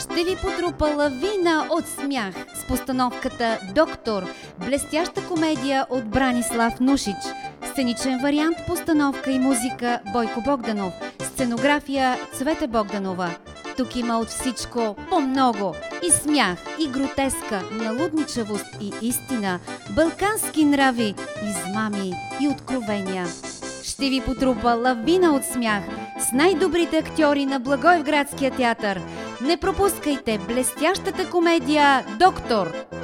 ще ви потрупа лавина от смях с постановката «Доктор», блестяща комедия от Бранислав Нушич, сценичен вариант, постановка и музика Бойко Богданов, сценография Цвета Богданова. Тук има от всичко по-много – и смях, и гротеска, налудничавост и истина, балкански нрави, измами и откровения. Ще ви потрупа лавина от смях с най-добрите актьори на Благоевградския театър. Не пропускайте блестящата комедия «Доктор».